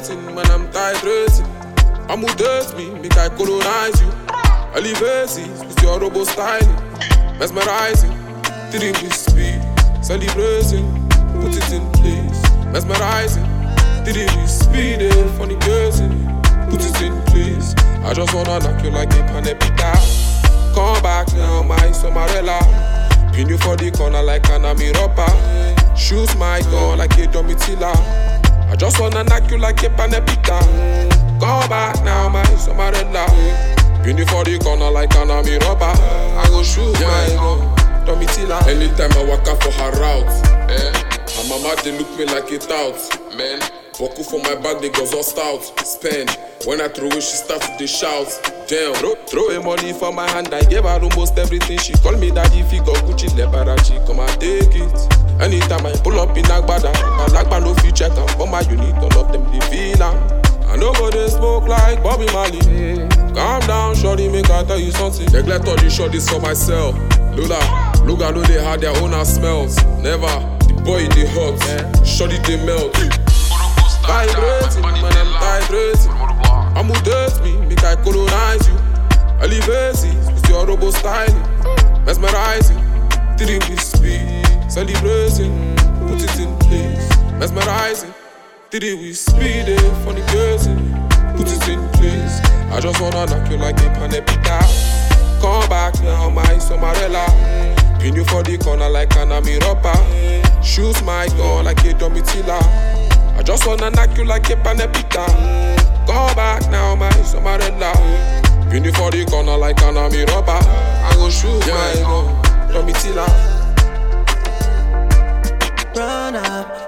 Vibrating when I'm titrating. I'm date me, make I colonize you. Elevations with your robo styling. Mesmerizing, 3 with speed. Celebrating, put it in place. Mesmerizing, 3 with speed. Funny person, put it in place. I just wanna knock you like a panepita. Come back now, my Somarella. Pin you for the corner like an Amiropa. Shoot my gun like a Domitila. I just wanna knock you like a panepita. Come back now, my Somarella. Pin you for the corner like an Amiropa. I go shoot my gun, Domitila. Anytime I walk out for her route, her mama they look me like a tout, man. Boku for my bag, they goes all stout. Spend, when I throw it, she starts to shout. Damn, throw a money for my hand, I gave her almost everything. She call me daddy, figure Gucci, Lebarachi, come and take it. Anytime I pull up in Agbada, Balagba no fit check am. For my unit, all of them they feel am. I know go they smoke like Bobby Marley. Calm down, shorty, make I tell you something. Neglect all the shorties for myself. Lola, look I know they had their own smells. Never, the boy in the hot, shorty they melt. Vibrating when I'm titrating. I'm date me, make I colonize you. Elevations with your robo styling. Mesmerizing, 3 with speed. Celebrating, put it in place. Mesmerizing, 3 with speed. Funny person, put it in place. I just wanna knock you like a panepita. Come back now, my Somarella. Pin you for the corner like an Amiropa. Shoot my gun like a Domitila. I just wanna knock you like a panepita. Come back now, my Somarella. Pin you for the corner like an Amiropa. I go shoot my gun, Domitila. Run up.